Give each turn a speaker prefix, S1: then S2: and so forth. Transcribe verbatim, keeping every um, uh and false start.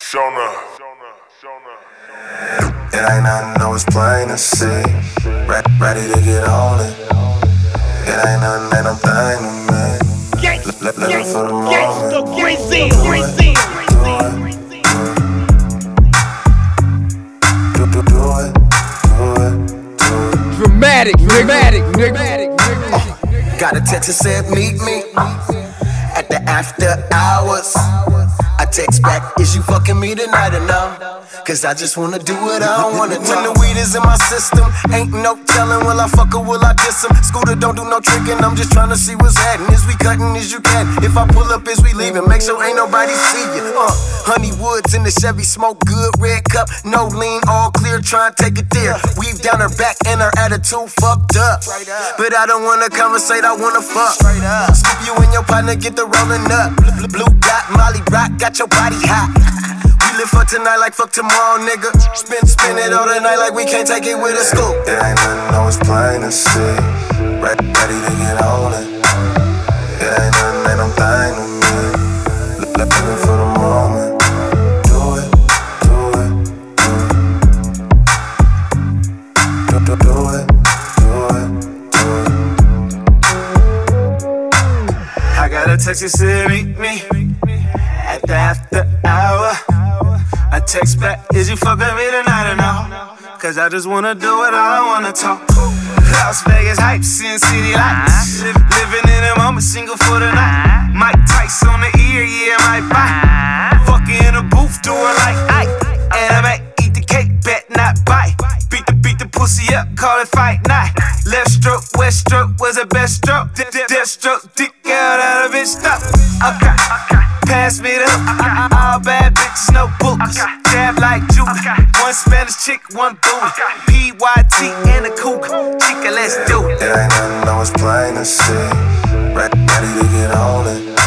S1: Shona.
S2: It ain't nothing, no, it's plain to see. Re- ready to get on it. It ain't nothing, ain't no thing to me.
S3: Gangsta,
S2: Let, let it for the moment.
S3: gangsta, Brazil,
S2: Do it,
S3: Brazil,
S2: do it, do, do, do it, do it, do it.
S4: Dramatic, dramatic, dramatic,
S2: Uh, got a text that said meet me at the after hours. I text back, is you fucking me tonight or no? Cause I just wanna do it, I don't wanna talk. When the weed is in my system, ain't no telling, will I fuck or will I diss him? Scooter don't do no tricking, I'm just tryna see what's happening. Is we cutting as you can? If I pull up, is we leaving? Make sure ain't nobody see you. Uh, Honey Woods in the Chevy, smoke good, red cup, no lean, all clear, try and take it there. Weave down her back and her attitude fucked up. But I don't wanna conversate, I wanna fuck. Scoop you and your partner, get the rolling up. Blue, blue dot, Molly Rock, got your body hot. We live for tonight like fuck tomorrow, nigga. Spin, spin it all the night like we can't take it with a scoop. It ain't nothing, no, it's plain to see. Re- ready to get on it. It ain't nothing, ain't no thing to me. L- living for the moment. Do it, do it, do it. Do, do, do it, do it, do it. I got a text that said meet me at the after hour. I text back, is you fucking me tonight or no? Cause I just wanna do it, I don't wanna talk. Las Vegas hype, Sin City lights. Liv- living in a moment, single for the night. Mike Tyson on the ear, yeah, my bite. Fucking in a booth, doing like Ike. And I might eat the cake, bet not bite. Beat the beat the pussy up, call it fight night. Left stroke, west stroke was the best stroke. Dip, dip, dip stroke, dick out out of bitch stop. Okay, pass me the hook. All bad bitches, no books. Dab like Judah. One Spanish chick, one booty. P Y T and a cougar. Chica, let's do it. It ain't nothing, no, it's plain to see. Re- ready to get on it.